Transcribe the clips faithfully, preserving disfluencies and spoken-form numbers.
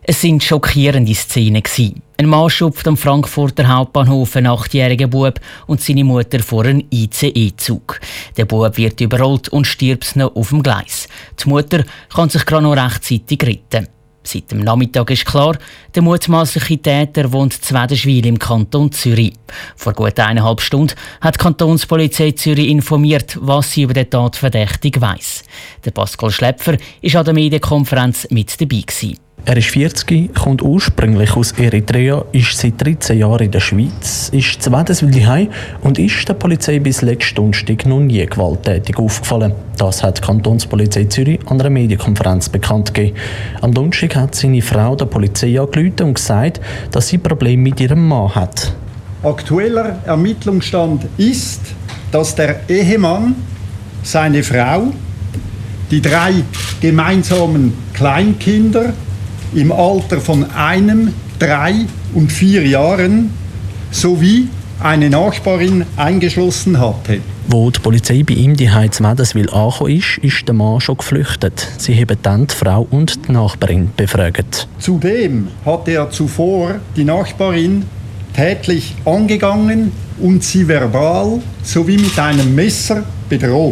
Es sind schockierende Szenen. Ein Mann schupft am Frankfurter Hauptbahnhof einen achtjährigen Bub und seine Mutter vor einen I C E-Zug. Der Bub wird überrollt und stirbt noch auf dem Gleis. Die Mutter kann sich gerade noch rechtzeitig retten. Seit dem Nachmittag ist klar, der mutmaßliche Täter wohnt in Wädenschwil im Kanton Zürich. Vor gut eineinhalb Stunden hat die Kantonspolizei Zürich informiert, was sie über den Tatverdächtigen weiss. Der Pascal Schläpfer war an der Medienkonferenz mit dabei gewesen. Er ist vierzig, kommt ursprünglich aus Eritrea, ist seit dreizehn Jahren in der Schweiz, ist zu Wädenswil daheim und ist der Polizei bis letzten Donnerstag noch nie gewalttätig aufgefallen. Das hat die Kantonspolizei Zürich an einer Medienkonferenz bekannt gegeben. Am Donnerstag hat seine Frau der Polizei angerufen und gesagt, dass sie Probleme mit ihrem Mann hat. Aktueller Ermittlungsstand ist, dass der Ehemann seine Frau, die drei gemeinsamen Kleinkinder im Alter von einem, drei und vier Jahren sowie eine Nachbarin eingeschlossen hatte. Wo die Polizei bei ihm die Heiz Wädenswil angekommen ist, ist der Mann schon geflüchtet. Sie haben dann die Frau und die Nachbarin befragt. Zudem hatte er zuvor die Nachbarin tätlich angegangen und sie verbal sowie mit einem Messer bedroht.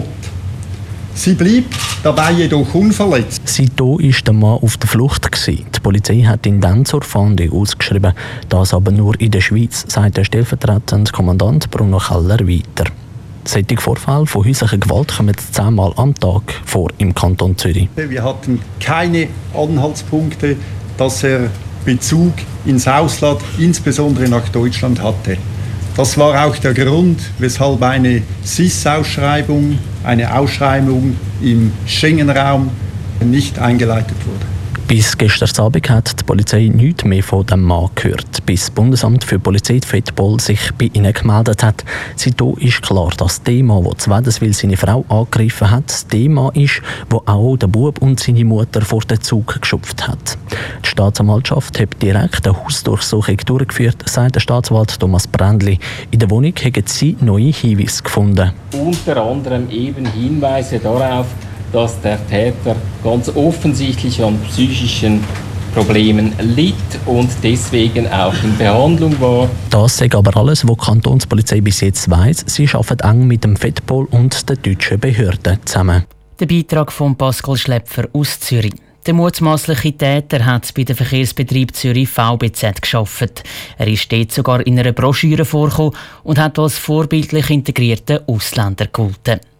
Sie blieb dabei jedoch unverletzt. Seitdem war der Mann auf der Flucht. Die Polizei hat ihn dann zur Fahndung ausgeschrieben. Das aber nur in der Schweiz, sagt der stellvertretende Kommandant Bruno Keller weiter. Solche Vorfälle von häuslicher Gewalt kommen zehnmal am Tag vor im Kanton Zürich. Wir hatten keine Anhaltspunkte, dass er Bezug ins Ausland, insbesondere nach Deutschland, hatte. Das war auch der Grund, weshalb eine S I S-Ausschreibung, eine Ausschreibung im Schengen-Raum nicht eingeleitet wurde. Bis gestern Abend hat die Polizei nichts mehr von dem Mann gehört, bis das Bundesamt für Polizei Fettpol sich bei ihnen gemeldet hat. Seitdem ist klar, dass der Mann, der zu Wädenswil seine Frau angegriffen hat, der Mann ist, der auch den Bub und seine Mutter vor den Zug geschupft hat. Die Staatsanwaltschaft hat direkt eine Hausdurchsuchung durchgeführt, sagt der Staatsanwalt Thomas Brändli. In der Wohnung haben sie neue Hinweise gefunden. Unter anderem eben Hinweise darauf, dass der Täter ganz offensichtlich an psychischen Problemen litt und deswegen auch in Behandlung war. Das ist aber alles, was die Kantonspolizei bis jetzt weiss. Sie arbeitet eng mit dem Fettpol und den deutschen Behörden zusammen. Der Beitrag von Pascal Schläpfer aus Zürich. Der mutmaßliche Täter hat bei dem Verkehrsbetrieb Zürich V B Z gearbeitet. Er ist dort sogar in einer Broschüre vorgekommen und hat als vorbildlich integrierter Ausländer gegolten.